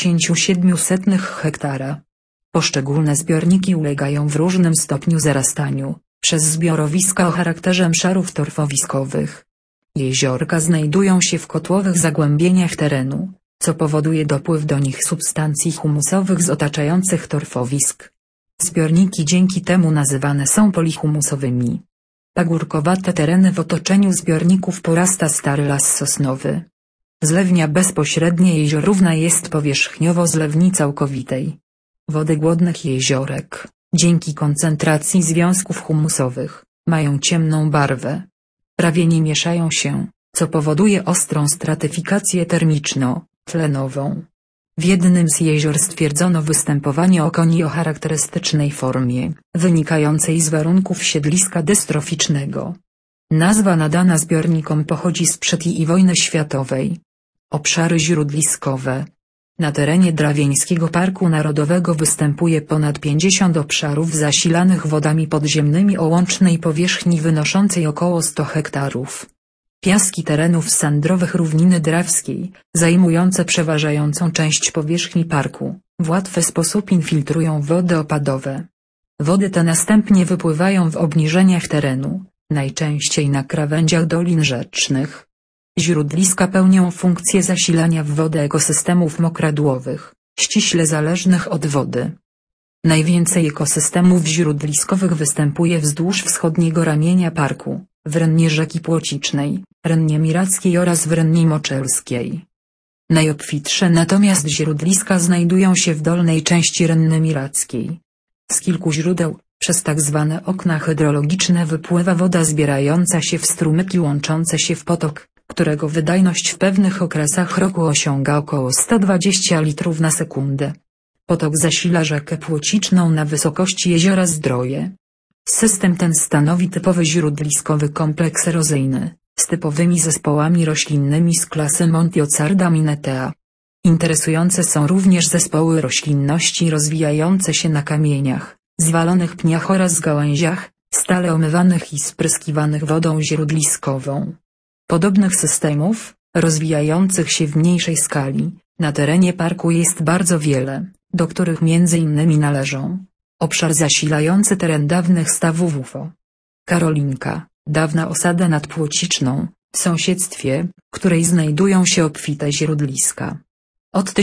S1: 87 hektara. Poszczególne zbiorniki ulegają w różnym stopniu zarastaniu przez zbiorowiska o charakterze mszarów torfowiskowych. Jeziorka znajdują się w kotłowych zagłębieniach terenu, co powoduje dopływ do nich substancji humusowych z otaczających torfowisk. Zbiorniki dzięki temu nazywane są polihumusowymi. Pagórkowate tereny w otoczeniu zbiorników porasta stary las sosnowy. Zlewnia bezpośrednia jeziorówna jest powierzchniowo zlewni całkowitej. Wody głodnych jeziorek, dzięki koncentracji związków humusowych, mają ciemną barwę. Prawie nie mieszają się, co powoduje ostrą stratyfikację termiczno-tlenową. W jednym z jezior stwierdzono występowanie okoni o charakterystycznej formie, wynikającej z warunków siedliska dystroficznego. Nazwa nadana zbiornikom pochodzi sprzed i wojny światowej. Obszary źródliskowe. Na terenie Drawieńskiego Parku Narodowego występuje ponad 50 obszarów zasilanych wodami podziemnymi o łącznej powierzchni wynoszącej około 100 hektarów. Piaski terenów sandrowych Równiny Drawskiej, zajmujące przeważającą część powierzchni parku, w łatwy sposób infiltrują wody opadowe. Wody te następnie wypływają w obniżeniach terenu, najczęściej na krawędziach dolin rzecznych. Źródliska pełnią funkcję zasilania w wodę ekosystemów mokradłowych, ściśle zależnych od wody. Najwięcej ekosystemów źródliskowych występuje wzdłuż wschodniego ramienia parku, w Rennie Rzeki Płocicznej, Rennie Mirackiej oraz w Rennie Moczelskiej. Najobfitsze natomiast źródliska znajdują się w dolnej części Renny Mirackiej. Z kilku źródeł, przez tak zwane okna hydrologiczne wypływa woda zbierająca się w strumyki łączące się w potok, którego wydajność w pewnych okresach roku osiąga około 120 litrów na sekundę. Potok zasila rzekę Płociczną na wysokości jeziora Zdroje. System ten stanowi typowy źródliskowy kompleks erozyjny, z typowymi zespołami roślinnymi z klasy Montiocarda-Minetea. Interesujące są również zespoły roślinności rozwijające się na kamieniach, zwalonych pniach oraz gałęziach, stale omywanych i spryskiwanych wodą źródliskową. Podobnych systemów, rozwijających się w mniejszej skali, na terenie parku jest bardzo wiele, do których m.in. należą obszar zasilający teren dawnych stawów UFO. Karolinka, dawna osada nad Płociczną, w sąsiedztwie, której znajdują się obfite źródliska. Od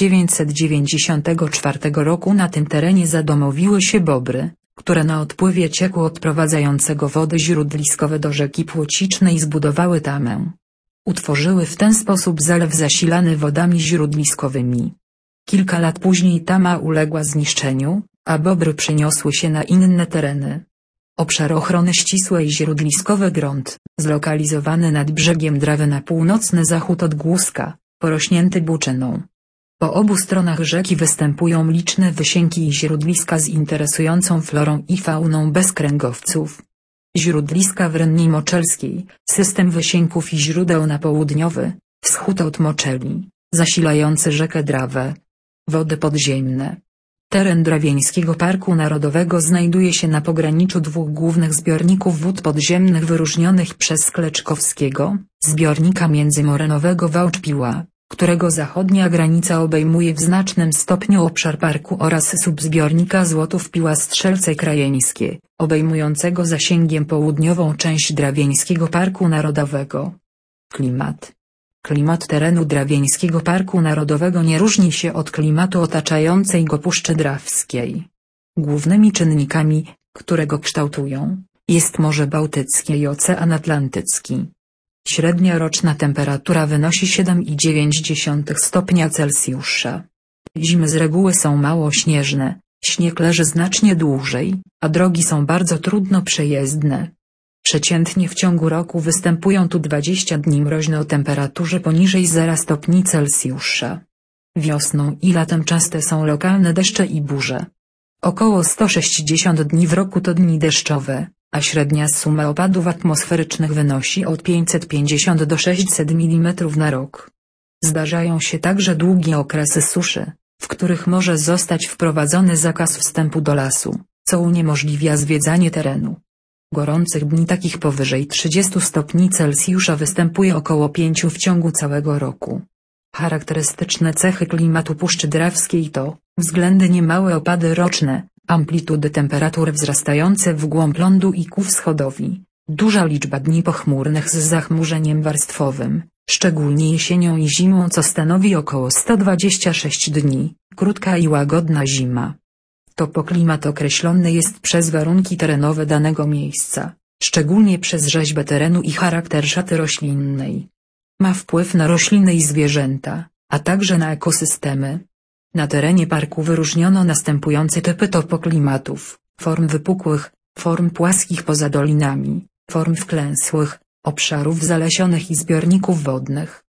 S1: 1994 roku na tym terenie zadomowiły się bobry, które na odpływie cieku odprowadzającego wody źródliskowe do rzeki Płocicznej zbudowały tamę. Utworzyły w ten sposób zalew zasilany wodami źródliskowymi. Kilka lat później tama uległa zniszczeniu, a bobry przeniosły się na inne tereny. Obszar ochrony ścisłej źródliskowy grunt, zlokalizowany nad brzegiem Drawy na północny zachód od Głuska, porośnięty buczyną. Po obu stronach rzeki występują liczne wysięki i źródliska z interesującą florą i fauną bez kręgowców. Źródliska w Rennie Moczelskiej, system wysięków i źródeł na południowy wschód od Moczeli, zasilający rzekę Drawę. Wody podziemne. Teren Drawieńskiego Parku Narodowego znajduje się na pograniczu dwóch głównych zbiorników wód podziemnych wyróżnionych przez Kleczkowskiego, zbiornika międzymorenowego Wałcz-Piła, którego zachodnia granica obejmuje w znacznym stopniu obszar parku, oraz subzbiornika Złotów-Piła-Strzelce Krajeńskie, obejmującego zasięgiem południową część Drawieńskiego Parku Narodowego. Klimat. Klimat terenu Drawieńskiego Parku Narodowego nie różni się od klimatu otaczającej go Puszczy Drawskiej. Głównymi czynnikami, które go kształtują, jest Morze Bałtyckie i Ocean Atlantycki. Średnia roczna temperatura wynosi 7,9 stopnia Celsjusza. Zimy z reguły są mało śnieżne, śnieg leży znacznie dłużej, a drogi są bardzo trudno przejezdne. Przeciętnie w ciągu roku występują tu 20 dni mroźne o temperaturze poniżej 0 stopni Celsjusza. Wiosną i latem częste są lokalne deszcze i burze. Około 160 dni w roku to dni deszczowe, a średnia suma opadów atmosferycznych wynosi od 550 do 600 mm na rok. Zdarzają się także długie okresy suszy, w których może zostać wprowadzony zakaz wstępu do lasu, co uniemożliwia zwiedzanie terenu. Gorących dni takich powyżej 30 stopni Celsjusza występuje około 5 w ciągu całego roku. Charakterystyczne cechy klimatu Puszczy Drawskiej to względnie małe opady roczne, amplitudy temperatur wzrastające w głąb lądu i ku wschodowi, duża liczba dni pochmurnych z zachmurzeniem warstwowym, szczególnie jesienią i zimą, co stanowi około 126 dni, krótka i łagodna zima. Topoklimat określony jest przez warunki terenowe danego miejsca, szczególnie przez rzeźbę terenu i charakter szaty roślinnej. Ma wpływ na rośliny i zwierzęta, a także na ekosystemy. Na terenie parku wyróżniono następujące typy topoklimatów: form wypukłych, form płaskich poza dolinami, form wklęsłych, obszarów zalesionych i zbiorników wodnych.